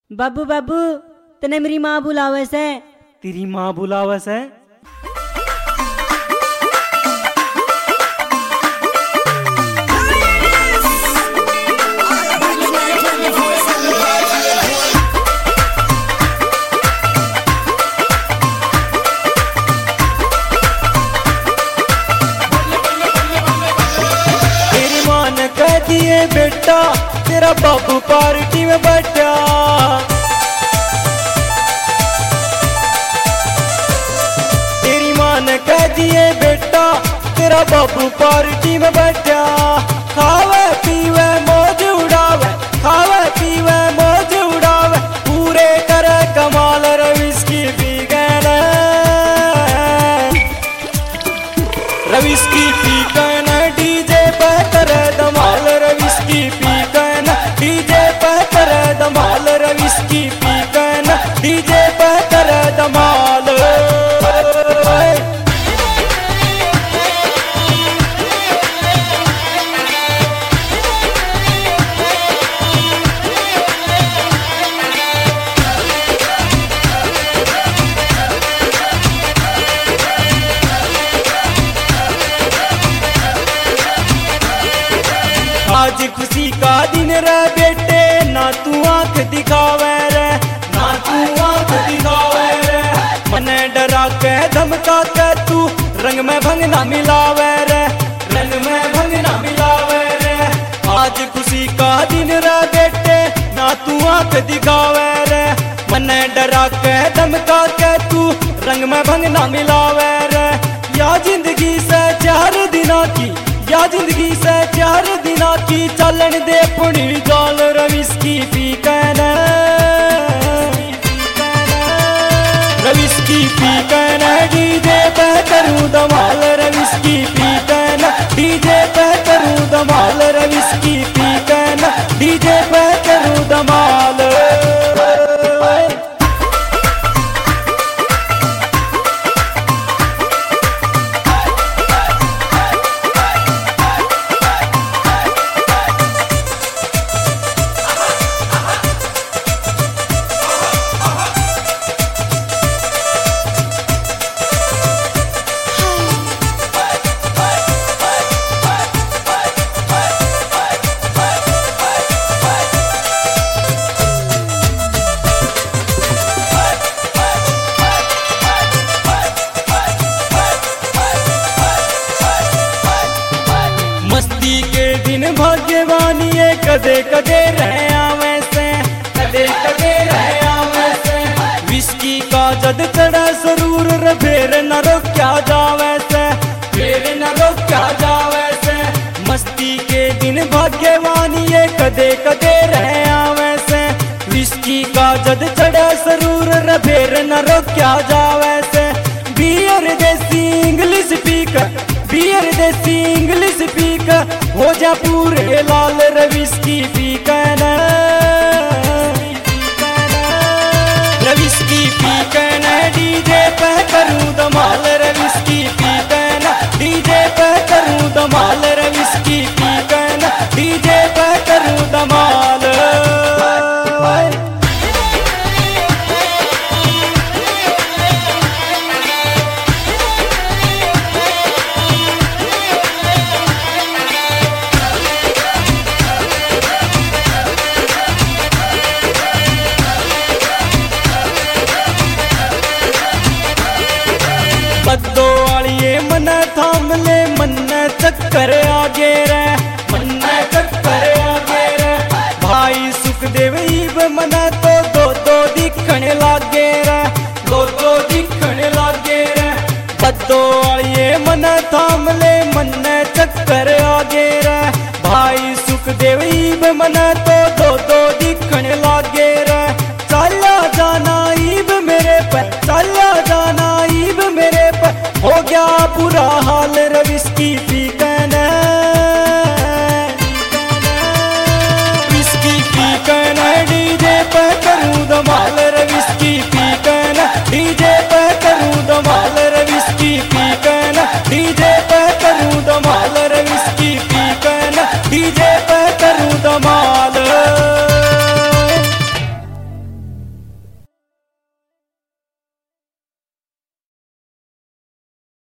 बाबू बाबू तने मेरी माँ बुलावे से। तेरी माँ बुलावे से? तेरी माँ ने कह दिए बेटा तेरा बाबू पार्टी में बैठा। तेरी माँ ने कह दिए बेटा तेरा बाबू पार्टी में बैठा। खावे पीवे मौज उड़ावे, खावे पीवे मौज उड़ावे, पूरे करे कमाल रविस्की पी गए, रविस्की पी गए डीजे पे करे धमाल, रविस्की पी गए डीजे पे करे धमाल, रविस्की पी गए डीजे पे करे धमाल। आज खुशी का दिन रे बेटे, ना तू आंख दिखावे रे, ना तू आंख दिखावे रे, मने डरा के धमका के तू रंग में भंग ना मिलावे रे, रंग में भंग ना मिलावे रे। आज खुशी का दिन रे बेटे, ना तू आंख दिखावे रे, मने डरा के धमका के तू रंग में भंग ना मिलावे रे। या जिंदगी से 4 दिनों की, या जिंदगी से 4 दिनों की चलन दे पुणी गाल, रविस्की पी कहना, रविस्की पी कहना डीजे पे करूं धमाल, रविस्की पी कहना डीजे पे करूं धमाल, रविस्की पी कहना डीजे पे करूं धमाल। मस्ती के दिन भाग्यवानी है, कदे कदे रहे आवे से, कदे कदे रहे आवे से, विस्की का जद चढ़ा सरूर रे फेर न रोक्या जावे से, फेर न रोक्या जावे से। मस्ती के दिन भाग्यवानी है, कदे कदे रहे आवे से, विस्की का जद चढ़ा सरूर रे फेर न रोक्या जावे से। Beer desi English speaker, beer desi English speaker, हो जा पूरे लाल, रविस्की पी कहना, रविस्की पी कहना डीजे पे करूं धमाल, रविस्की पी कहना डीजे पे करूं धमाल, रविस्की पी कहना डीजे पे करूं धमाल। बद्दो वालिए मन थाम ले, मन चक्कर आगे रे, मन चक्कर आगे रे। भाई सुखदेव ईब मन तो दो दो दिखने लागे